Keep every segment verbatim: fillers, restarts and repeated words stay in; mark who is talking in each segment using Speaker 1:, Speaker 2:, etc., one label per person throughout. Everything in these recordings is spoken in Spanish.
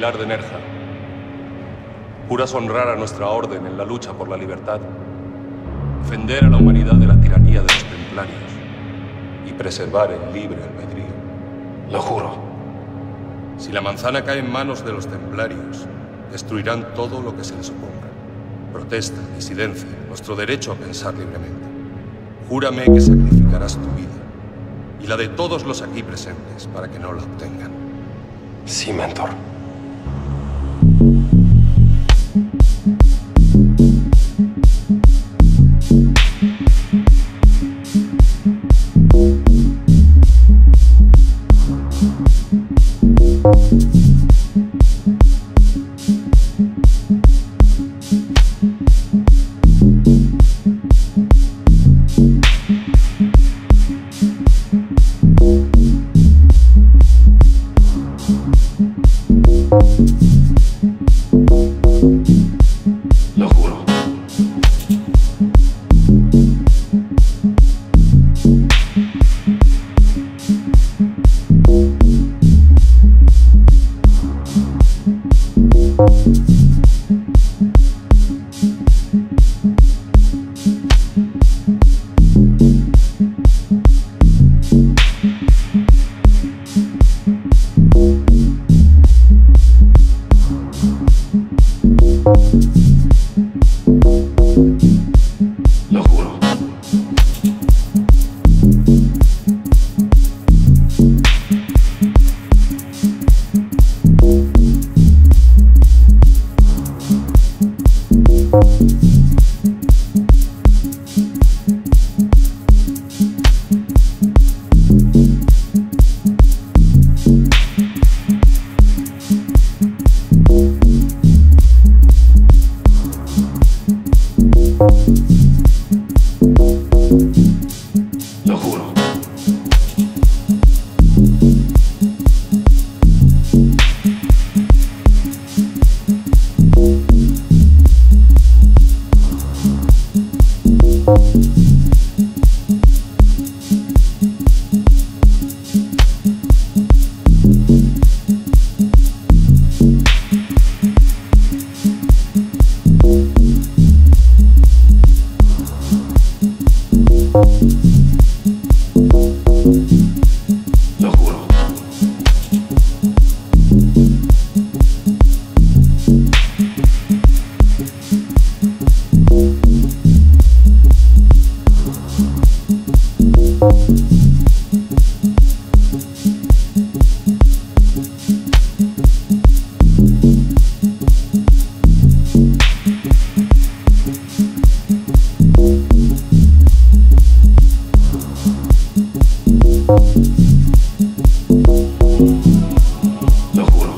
Speaker 1: Aguilar de Nerja, juras honrar a nuestra orden en la lucha por la libertad, defender a la humanidad de la tiranía de los templarios y preservar el libre albedrío.
Speaker 2: Lo juro.
Speaker 1: Si la manzana cae en manos de los templarios, destruirán todo lo que se les oponga. Protesta, disidencia, nuestro derecho a pensar libremente. Júrame que sacrificarás tu vida y la de todos los aquí presentes para que no la obtengan.
Speaker 2: Sí, mentor. Lo juro. Lo juro. Lo juro. Lo juro. Lo juro.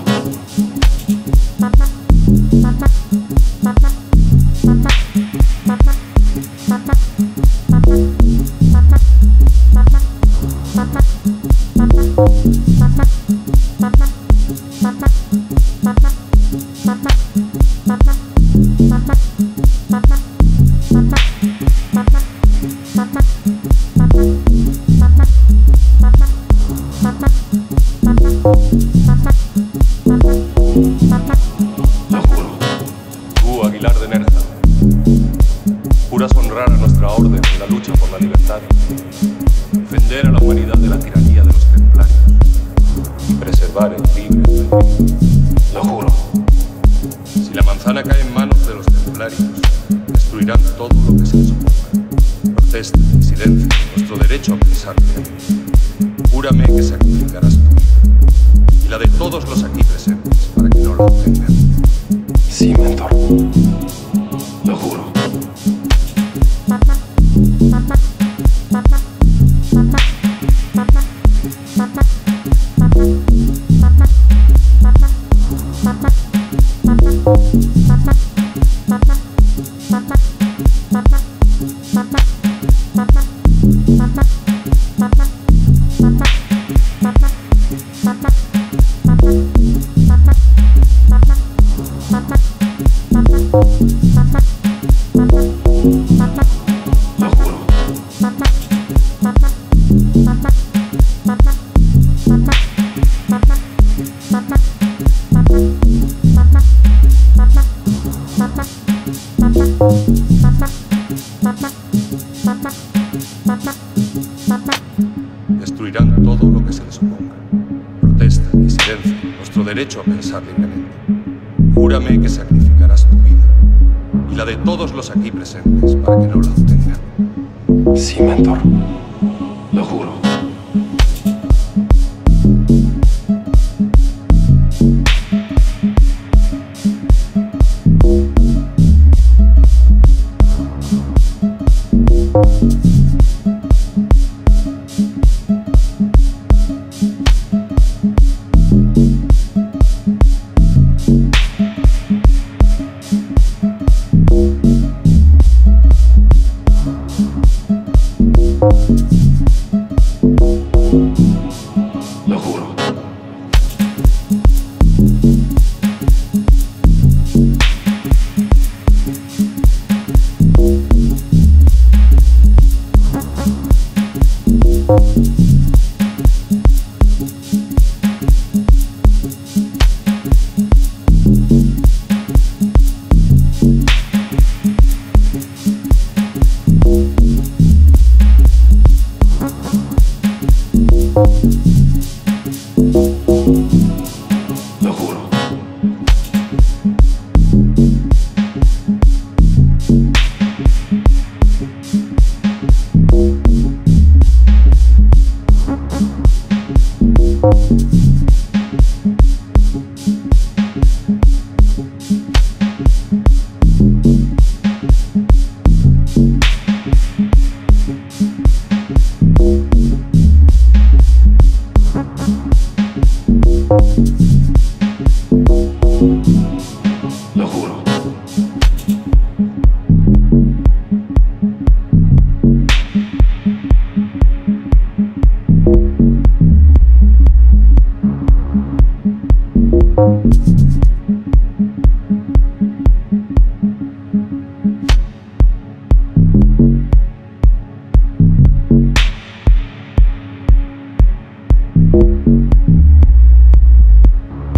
Speaker 2: Lo juro.
Speaker 1: Tú, Aguilar de Nerja, juras honrar a nuestra orden en la lucha por la libertad, defender a la humanidad de la tiranía de los templarios y preservar el libre albedrío.
Speaker 2: Lo juro.
Speaker 1: Si la manzana cae en manos de los templarios, destruirán todo lo que se les oponga. Protesta, disidencia, nuestro derecho a pensar libremente. Júrame que sacrificarás tu vida y la de todos los aquí presentes para que no la obtengan.
Speaker 2: Sí, mentor. Lo juro.
Speaker 3: Bye.
Speaker 1: Destruirán todo lo que se les oponga. Protesta, disidencia, nuestro derecho a pensar libremente. Júrame que sacrificarás tu vida y la de todos los aquí presentes para que no la obtengan.
Speaker 2: Sí, mentor. Lo juro. Lo juro. Lo juro. Lo juro.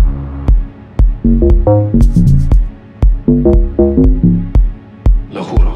Speaker 2: Lo juro.